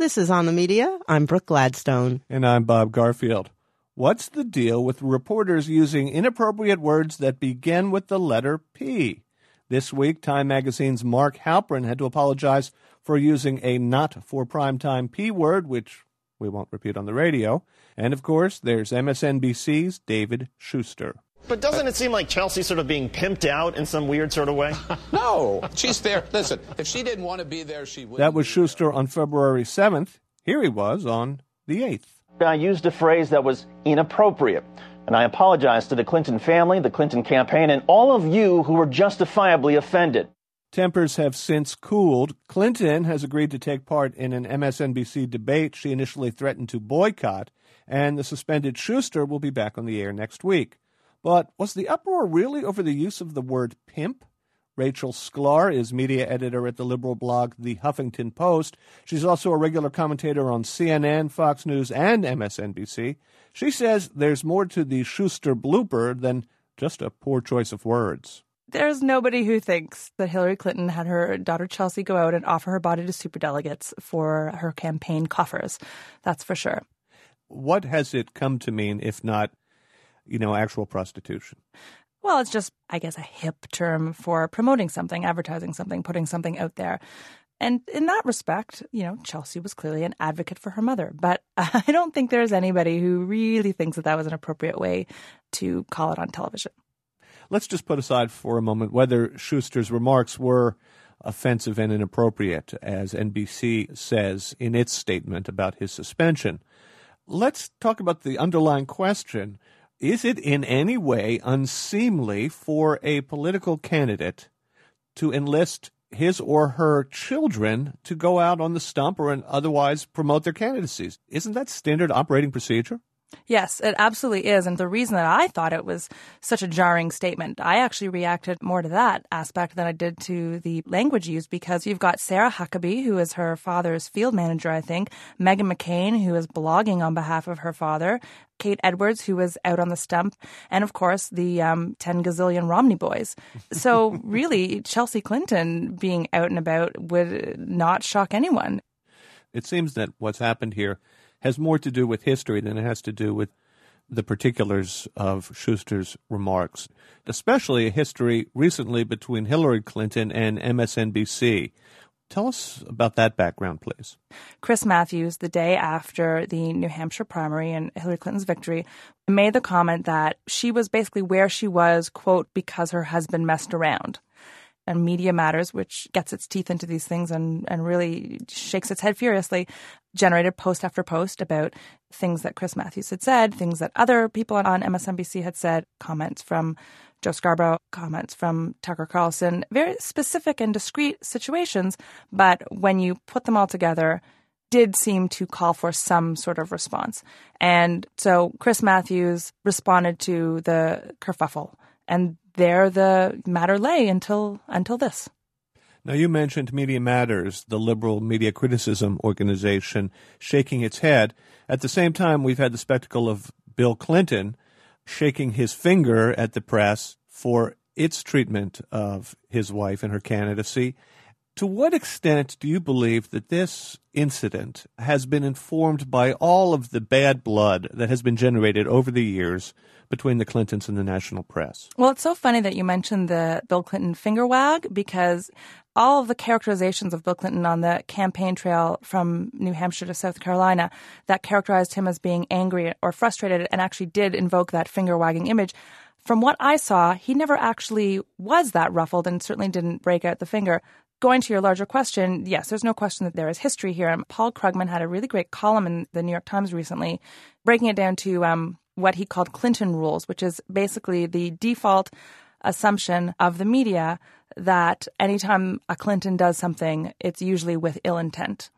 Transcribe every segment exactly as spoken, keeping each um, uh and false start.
This is On the Media. I'm Brooke Gladstone. And I'm Bob Garfield. What's the deal with reporters using inappropriate words that begin with the letter P? This week, Time Magazine's Mark Halperin had to apologize for using a not-for-primetime P word, which we won't repeat on the radio. And, of course, there's M S N B C's David Shuster. But doesn't it seem like Chelsea's sort of being pimped out in some weird sort of way? No, she's there. Listen, if she didn't want to be there, she would. That was Shuster on February seventh. Here he was on the eighth. I used a phrase that was inappropriate, and I apologize to the Clinton family, the Clinton campaign, and all of you who were justifiably offended. Tempers have since cooled. Clinton has agreed to take part in an M S N B C debate she initially threatened to boycott, and the suspended Shuster will be back on the air next week. But was the uproar really over the use of the word pimp? Rachel Sklar is media editor at the liberal blog The Huffington Post. She's also a regular commentator on C N N, Fox News, and M S N B C. She says there's more to the Shuster blooper than just a poor choice of words. There's nobody who thinks that Hillary Clinton had her daughter Chelsea go out and offer her body to superdelegates for her campaign coffers. That's for sure. What has it come to mean, if not, you know, actual prostitution? Well, it's just, I guess, a hip term for promoting something, advertising something, putting something out there. And in that respect, you know, Chelsea was clearly an advocate for her mother. But I don't think there's anybody who really thinks that that was an appropriate way to call it on television. Let's just put aside for a moment whether Shuster's remarks were offensive and inappropriate, as N B C says in its statement about his suspension. Let's talk about the underlying question. Is it in any way unseemly for a political candidate to enlist his or her children to go out on the stump or otherwise promote their candidacies? Isn't that standard operating procedure? Yes, it absolutely is. And the reason that I thought it was such a jarring statement, I actually reacted more to that aspect than I did to the language used, because you've got Sarah Huckabee, who is her father's field manager, I think, Meghan McCain, who is blogging on behalf of her father, Kate Edwards, who was out on the stump, and, of course, the um, ten gazillion Romney boys. So really, Chelsea Clinton being out and about would not shock anyone. It seems that what's happened here has more to do with history than it has to do with the particulars of Shuster's remarks, especially a history recently between Hillary Clinton and M S N B C. Tell us about that background, please. Chris Matthews, the day after the New Hampshire primary and Hillary Clinton's victory, made the comment that she was basically where she was, quote, because her husband messed around. And Media Matters, which gets its teeth into these things and, and really shakes its head furiously, generated post after post about things that Chris Matthews had said, things that other people on M S N B C had said, comments from Joe Scarborough, comments from Tucker Carlson, very specific and discrete situations, but when you put them all together, did seem to call for some sort of response. And so Chris Matthews responded to the kerfuffle, and there the matter lay until until this. Now, you mentioned Media Matters, the liberal media criticism organization, shaking its head. At the same time, we've had the spectacle of Bill Clinton shaking his finger at the press for its treatment of his wife and her candidacy. To what extent do you believe that this incident has been informed by all of the bad blood that has been generated over the years between the Clintons and the national press? Well, it's so funny that you mentioned the Bill Clinton finger wag, because all of the characterizations of Bill Clinton on the campaign trail from New Hampshire to South Carolina that characterized him as being angry or frustrated and actually did invoke that finger wagging image. From what I saw, he never actually was that ruffled and certainly didn't break out the finger. Going to your larger question, yes, there's no question that there is history here. And Paul Krugman had a really great column in the New York Times recently, breaking it down to um, what he called Clinton rules, which is basically the default assumption of the media that anytime a Clinton does something, it's usually with ill intent.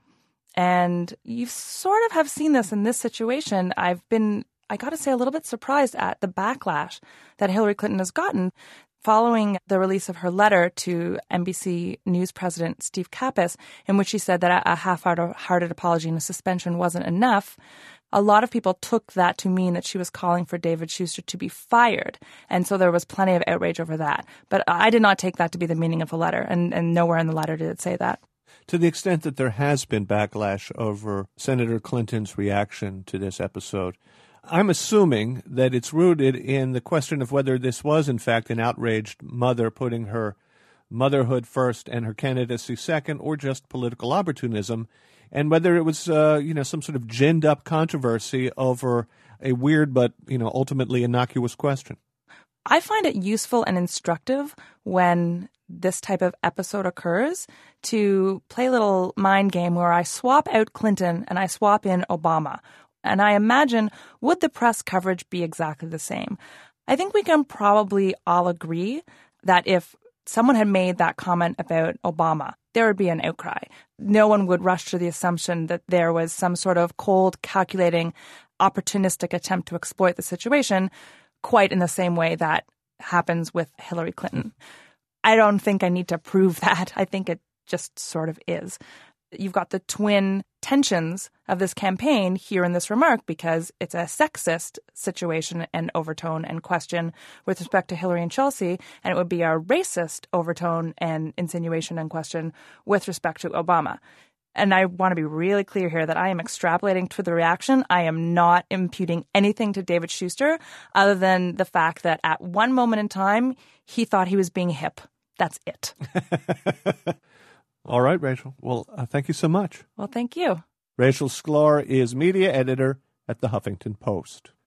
And you sort of have seen this in this situation. I've been, I got to say, a little bit surprised at the backlash that Hillary Clinton has gotten following the release of her letter to N B C News president Steve Kappas, in which she said that a half-hearted apology and a suspension wasn't enough. A lot of people took that to mean that she was calling for David Shuster to be fired. And so there was plenty of outrage over that. But I did not take that to be the meaning of the letter, and, and nowhere in the letter did it say that. To the extent that there has been backlash over Senator Clinton's reaction to this episode, I'm assuming that it's rooted in the question of whether this was, in fact, an outraged mother putting her motherhood first and her candidacy second, or just political opportunism, and whether it was, uh, you know, some sort of ginned-up controversy over a weird but, you know, ultimately innocuous question. I find it useful and instructive when this type of episode occurs to play a little mind game where I swap out Clinton and I swap in Obama. And I imagine, would the press coverage be exactly the same? I think we can probably all agree that if someone had made that comment about Obama, there would be an outcry. No one would rush to the assumption that there was some sort of cold, calculating, opportunistic attempt to exploit the situation, quite in the same way that happens with Hillary Clinton. I don't think I need to prove that. I think it just sort of is. You've got the twin tensions of this campaign here in this remark, because it's a sexist situation and overtone and question with respect to Hillary and Chelsea, and it would be a racist overtone and insinuation and question with respect to Obama. And I want to be really clear here that I am extrapolating to the reaction. I am not imputing anything to David Schuster other than the fact that at one moment in time, he thought he was being hip. That's it. All right, Rachel. Well, uh, thank you so much. Well, thank you. Rachel Sklar is media editor at the Huffington Post.